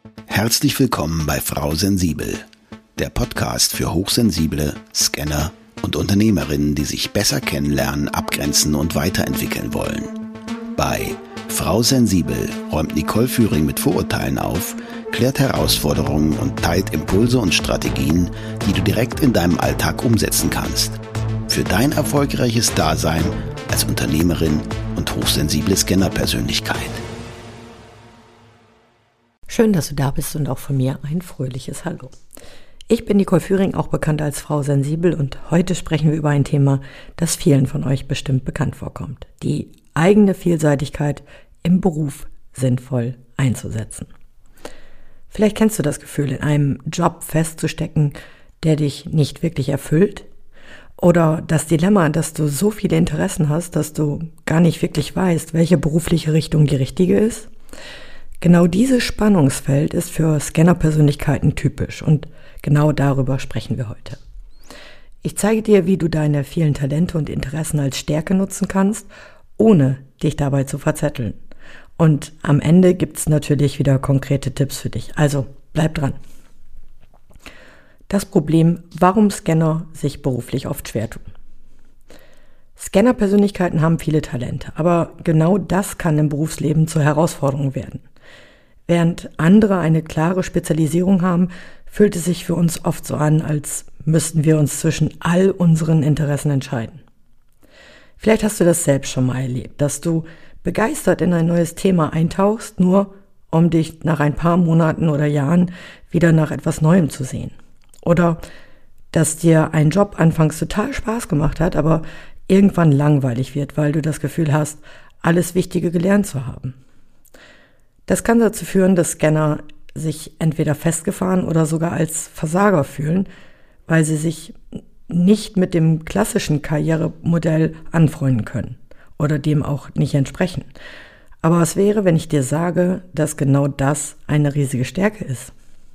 Herzlich willkommen bei Frau Sensibel, der Podcast für Hochsensible, Scanner und Unternehmerinnen, die sich besser kennenlernen, abgrenzen und weiterentwickeln wollen. Bei Frau Sensibel räumt Nicole Führing mit Vorurteilen auf, klärt Herausforderungen und teilt Impulse und Strategien, die du direkt in deinem Alltag umsetzen kannst. Für dein erfolgreiches Dasein als Unternehmerin und hochsensible Scanner-Persönlichkeit. Schön, dass du da bist und auch von mir ein fröhliches Hallo. Ich bin Nicole Führing, auch bekannt als Frau Sensibel, und heute sprechen wir über ein Thema, das vielen von euch bestimmt bekannt vorkommt: die eigene Vielseitigkeit im Beruf sinnvoll einzusetzen. Vielleicht kennst du das Gefühl, in einem Job festzustecken, der dich nicht wirklich erfüllt, oder das Dilemma, dass du so viele Interessen hast, dass du gar nicht wirklich weißt, welche berufliche Richtung die richtige ist. Genau dieses Spannungsfeld ist für Scanner-Persönlichkeiten typisch und genau darüber sprechen wir heute. Ich zeige dir, wie du deine vielen Talente und Interessen als Stärke nutzen kannst, ohne dich dabei zu verzetteln. Und am Ende gibt es natürlich wieder konkrete Tipps für dich. Also bleib dran. Das Problem, warum Scanner sich beruflich oft schwer tun. Scanner-Persönlichkeiten haben viele Talente, aber genau das kann im Berufsleben zur Herausforderung werden. Während andere eine klare Spezialisierung haben, fühlt es sich für uns oft so an, als müssten wir uns zwischen all unseren Interessen entscheiden. Vielleicht hast du das selbst schon mal erlebt, dass du begeistert in ein neues Thema eintauchst, nur um dich nach ein paar Monaten oder Jahren wieder nach etwas Neuem zu sehen. Oder dass dir ein Job anfangs total Spaß gemacht hat, aber irgendwann langweilig wird, weil du das Gefühl hast, alles Wichtige gelernt zu haben. Das kann dazu führen, dass Scanner sich entweder festgefahren oder sogar als Versager fühlen, weil sie sich nicht mit dem klassischen Karrieremodell anfreunden können oder dem auch nicht entsprechen. Aber was wäre, wenn ich dir sage, dass genau das eine riesige Stärke ist?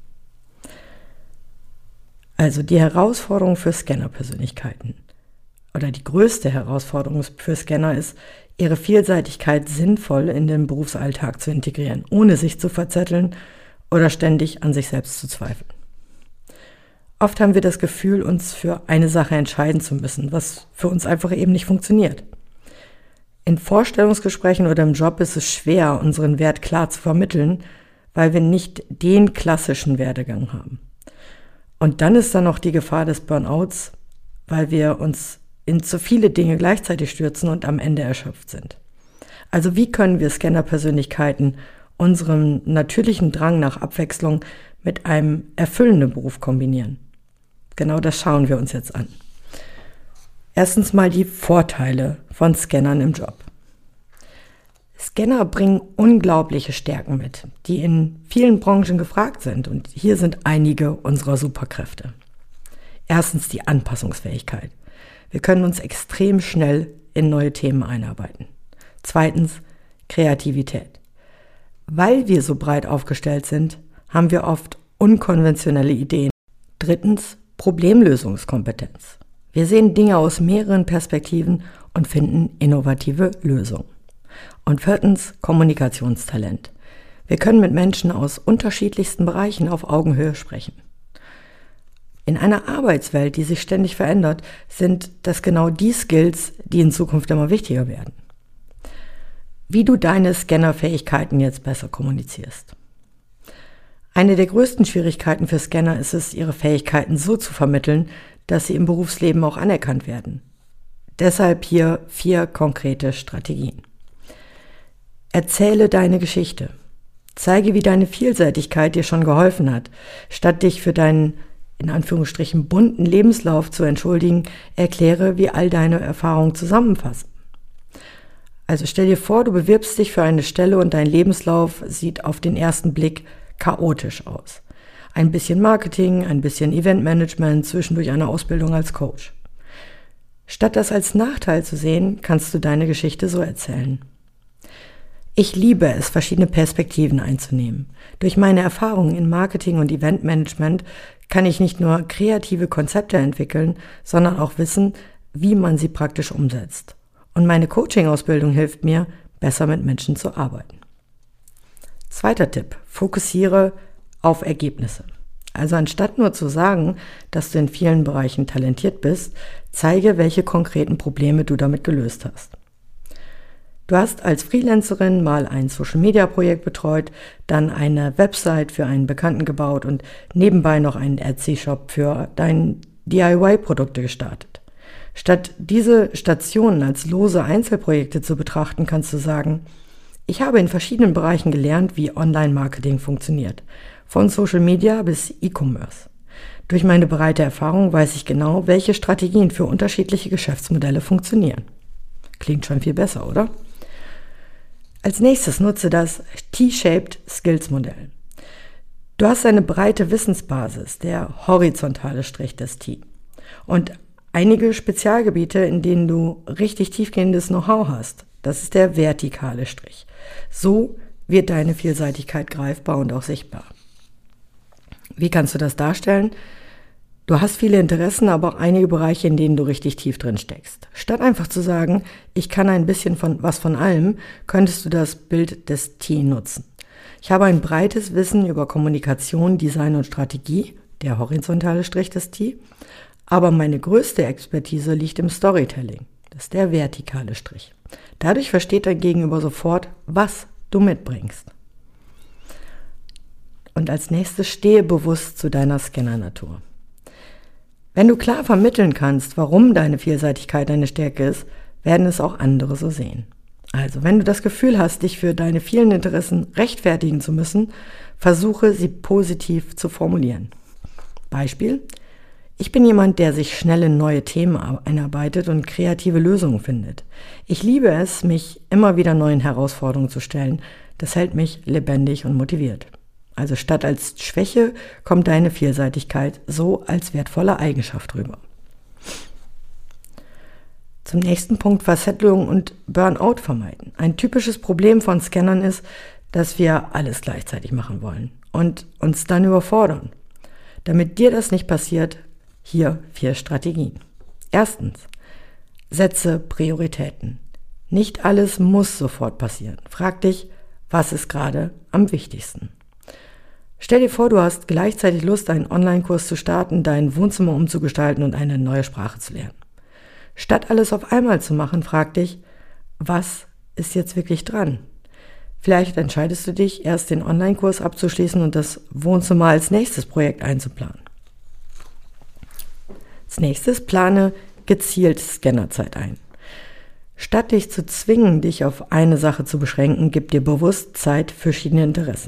Also die Herausforderung für Scanner-Persönlichkeiten oder die größte Herausforderung für Scanner ist, ihre Vielseitigkeit sinnvoll in den Berufsalltag zu integrieren, ohne sich zu verzetteln oder ständig an sich selbst zu zweifeln. Oft haben wir das Gefühl, uns für eine Sache entscheiden zu müssen, was für uns einfach eben nicht funktioniert. In Vorstellungsgesprächen oder im Job ist es schwer, unseren Wert klar zu vermitteln, weil wir nicht den klassischen Werdegang haben. Und dann ist da noch die Gefahr des Burnouts, weil wir uns in zu viele Dinge gleichzeitig stürzen und am Ende erschöpft sind. Also wie können wir Scanner-Persönlichkeiten unseren natürlichen Drang nach Abwechslung mit einem erfüllenden Beruf kombinieren? Genau das schauen wir uns jetzt an. Erstens mal die Vorteile von Scannern im Job. Scanner bringen unglaubliche Stärken mit, die in vielen Branchen gefragt sind, und hier sind einige unserer Superkräfte. Erstens die Anpassungsfähigkeit. Wir können uns extrem schnell in neue Themen einarbeiten. Zweitens Kreativität. Weil wir so breit aufgestellt sind, haben wir oft unkonventionelle Ideen. Drittens Problemlösungskompetenz. Wir sehen Dinge aus mehreren Perspektiven und finden innovative Lösungen. Und viertens Kommunikationstalent. Wir können mit Menschen aus unterschiedlichsten Bereichen auf Augenhöhe sprechen. In einer Arbeitswelt, die sich ständig verändert, sind das genau die Skills, die in Zukunft immer wichtiger werden. Wie du deine Scanner-Fähigkeiten jetzt besser kommunizierst. Eine der größten Schwierigkeiten für Scanner ist es, ihre Fähigkeiten so zu vermitteln, dass sie im Berufsleben auch anerkannt werden. Deshalb hier 4 konkrete Strategien. Erzähle deine Geschichte. Zeige, wie deine Vielseitigkeit dir schon geholfen hat. Statt dich für deinen in Anführungsstrichen bunten Lebenslauf zu entschuldigen, erkläre, wie all deine Erfahrungen zusammenfassen. Also stell dir vor, du bewirbst dich für eine Stelle und dein Lebenslauf sieht auf den ersten Blick chaotisch aus. Ein bisschen Marketing, ein bisschen Eventmanagement, zwischendurch eine Ausbildung als Coach. Statt das als Nachteil zu sehen, kannst du deine Geschichte so erzählen. Ich liebe es, verschiedene Perspektiven einzunehmen. Durch meine Erfahrungen in Marketing und Eventmanagement kann ich nicht nur kreative Konzepte entwickeln, sondern auch wissen, wie man sie praktisch umsetzt. Und meine Coaching-Ausbildung hilft mir, besser mit Menschen zu arbeiten. Zweiter Tipp: Fokussiere auf Ergebnisse. Also anstatt nur zu sagen, dass du in vielen Bereichen talentiert bist, zeige, welche konkreten Probleme du damit gelöst hast. Du hast als Freelancerin mal ein Social-Media-Projekt betreut, dann eine Website für einen Bekannten gebaut und nebenbei noch einen Etsy-Shop für deine DIY-Produkte gestartet. Statt diese Stationen als lose Einzelprojekte zu betrachten, kannst du sagen, ich habe in verschiedenen Bereichen gelernt, wie Online-Marketing funktioniert, von Social Media bis E-Commerce. Durch meine breite Erfahrung weiß ich genau, welche Strategien für unterschiedliche Geschäftsmodelle funktionieren. Klingt schon viel besser, oder? Als nächstes nutze das T-Shaped Skills Modell. Du hast eine breite Wissensbasis, der horizontale Strich des T. Und einige Spezialgebiete, in denen du richtig tiefgehendes Know-how hast. Das ist der vertikale Strich. So wird deine Vielseitigkeit greifbar und auch sichtbar. Wie kannst du das darstellen? Du hast viele Interessen, aber auch einige Bereiche, in denen du richtig tief drin steckst. Statt einfach zu sagen, ich kann ein bisschen von allem, könntest du das Bild des T nutzen. Ich habe ein breites Wissen über Kommunikation, Design und Strategie, der horizontale Strich des T, aber meine größte Expertise liegt im Storytelling, das ist der vertikale Strich. Dadurch versteht dein Gegenüber sofort, was du mitbringst. Und als nächstes stehe bewusst zu deiner Scanner-Natur. Wenn du klar vermitteln kannst, warum deine Vielseitigkeit eine Stärke ist, werden es auch andere so sehen. Also, wenn du das Gefühl hast, dich für deine vielen Interessen rechtfertigen zu müssen, versuche sie positiv zu formulieren. Beispiel: Ich bin jemand, der sich schnell in neue Themen einarbeitet und kreative Lösungen findet. Ich liebe es, mich immer wieder neuen Herausforderungen zu stellen. Das hält mich lebendig und motiviert. Also statt als Schwäche kommt deine Vielseitigkeit so als wertvolle Eigenschaft rüber. Zum nächsten Punkt: Verzettelung und Burnout vermeiden. Ein typisches Problem von Scannern ist, dass wir alles gleichzeitig machen wollen und uns dann überfordern. Damit dir das nicht passiert, hier 4 Strategien. Erstens: Setze Prioritäten. Nicht alles muss sofort passieren. Frag dich, was ist gerade am wichtigsten? Stell dir vor, du hast gleichzeitig Lust, einen Online-Kurs zu starten, dein Wohnzimmer umzugestalten und eine neue Sprache zu lernen. Statt alles auf einmal zu machen, frag dich, was ist jetzt wirklich dran? Vielleicht entscheidest du dich, erst den Online-Kurs abzuschließen und das Wohnzimmer als nächstes Projekt einzuplanen. Als nächstes plane gezielt Scannerzeit ein. Statt dich zu zwingen, dich auf eine Sache zu beschränken, gib dir bewusst Zeit für verschiedene Interessen.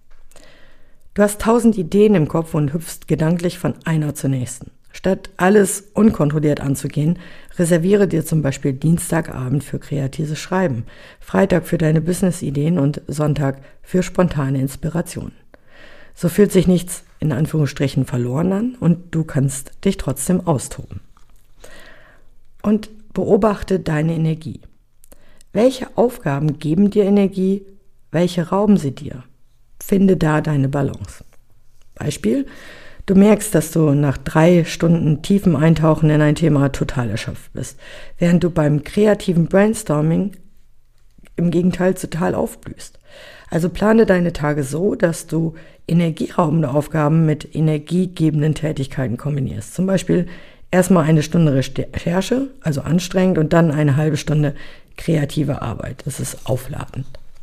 Du hast 1000 Ideen im Kopf und hüpfst gedanklich von einer zur nächsten. Statt alles unkontrolliert anzugehen, reserviere dir zum Beispiel Dienstagabend für kreatives Schreiben, Freitag für deine Business-Ideen und Sonntag für spontane Inspiration. So fühlt sich nichts in Anführungsstrichen verloren an und du kannst dich trotzdem austoben. Und beobachte deine Energie. Welche Aufgaben geben dir Energie? Welche rauben sie dir? Finde da deine Balance. Beispiel: Du merkst, dass du nach 3 Stunden tiefem Eintauchen in ein Thema total erschöpft bist, während du beim kreativen Brainstorming im Gegenteil total aufblühst. Also plane deine Tage so, dass du energieraubende Aufgaben mit energiegebenden Tätigkeiten kombinierst. Zum Beispiel erstmal 1 Stunde Recherche, also anstrengend, und dann eine halbe Stunde kreative Arbeit. Das ist aufladend.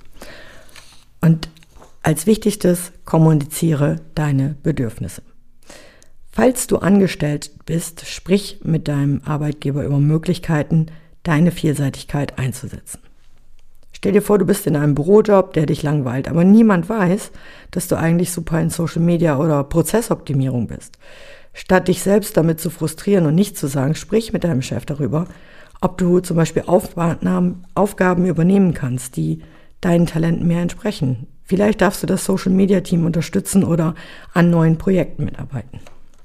Und als Wichtigstes: kommuniziere deine Bedürfnisse. Falls du angestellt bist, sprich mit deinem Arbeitgeber über Möglichkeiten, deine Vielseitigkeit einzusetzen. Stell dir vor, du bist in einem Bürojob, der dich langweilt, aber niemand weiß, dass du eigentlich super in Social Media oder Prozessoptimierung bist. Statt dich selbst damit zu frustrieren und nicht zu sagen, sprich mit deinem Chef darüber, ob du zum Beispiel Aufgaben übernehmen kannst, die deinen Talenten mehr entsprechen. Vielleicht darfst du das Social-Media-Team unterstützen oder an neuen Projekten mitarbeiten.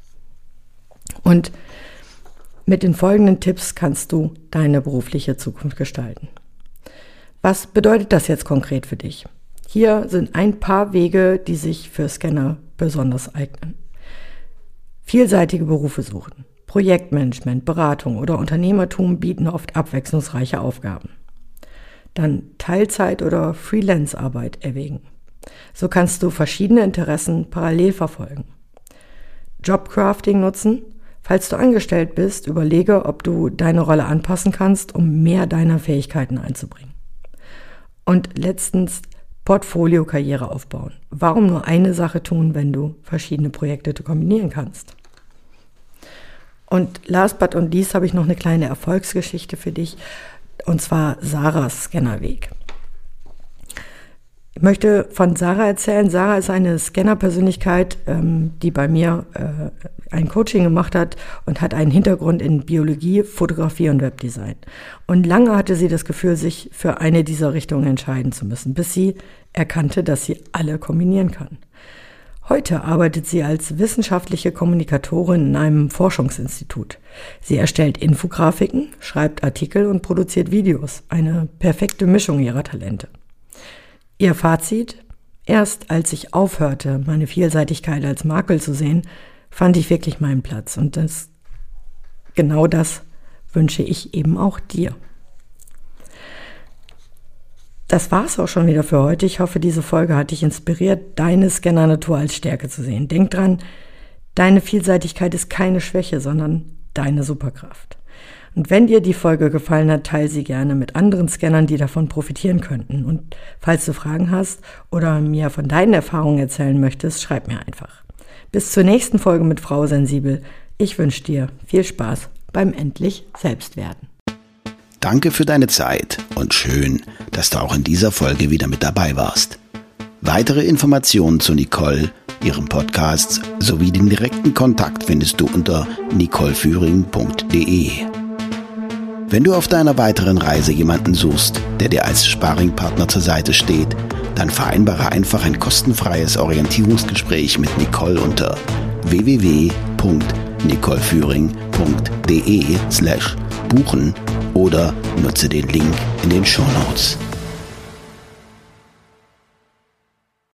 Und mit den folgenden Tipps kannst du deine berufliche Zukunft gestalten. Was bedeutet das jetzt konkret für dich? Hier sind ein paar Wege, die sich für Scanner besonders eignen. Vielseitige Berufe suchen. Projektmanagement, Beratung oder Unternehmertum bieten oft abwechslungsreiche Aufgaben. Dann Teilzeit- oder Freelance-Arbeit erwägen. So kannst du verschiedene Interessen parallel verfolgen. Jobcrafting nutzen. Falls du angestellt bist, überlege, ob du deine Rolle anpassen kannst, um mehr deiner Fähigkeiten einzubringen. Und letztens Portfolio-Karriere aufbauen. Warum nur eine Sache tun, wenn du verschiedene Projekte kombinieren kannst? Und last but not least habe ich noch eine kleine Erfolgsgeschichte für dich, und zwar Sarahs Scannerweg. Ich möchte von Sarah erzählen. Sarah ist eine Scanner-Persönlichkeit, die bei mir ein Coaching gemacht hat und hat einen Hintergrund in Biologie, Fotografie und Webdesign. Und lange hatte sie das Gefühl, sich für eine dieser Richtungen entscheiden zu müssen, bis sie erkannte, dass sie alle kombinieren kann. Heute arbeitet sie als wissenschaftliche Kommunikatorin in einem Forschungsinstitut. Sie erstellt Infografiken, schreibt Artikel und produziert Videos. Eine perfekte Mischung ihrer Talente. Ihr Fazit: Erst als ich aufhörte, meine Vielseitigkeit als Makel zu sehen, fand ich wirklich meinen Platz. Und genau das wünsche ich eben auch dir. Das war's auch schon wieder für heute. Ich hoffe, diese Folge hat dich inspiriert, deine Scanner-Natur als Stärke zu sehen. Denk dran, deine Vielseitigkeit ist keine Schwäche, sondern deine Superkraft. Und wenn dir die Folge gefallen hat, teile sie gerne mit anderen Scannern, die davon profitieren könnten. Und falls du Fragen hast oder mir von deinen Erfahrungen erzählen möchtest, schreib mir einfach. Bis zur nächsten Folge mit Frau Sensibel. Ich wünsche dir viel Spaß beim endlich Selbstwerden. Danke für deine Zeit und schön, dass du auch in dieser Folge wieder mit dabei warst. Weitere Informationen zu Nicole, ihrem Podcast sowie den direkten Kontakt findest du unter nicoleführing.de. Wenn du auf deiner weiteren Reise jemanden suchst, der dir als Sparringpartner zur Seite steht, dann vereinbare einfach ein kostenfreies Orientierungsgespräch mit Nicole unter www.nicoleführing.de/buchen oder nutze den Link in den Shownotes.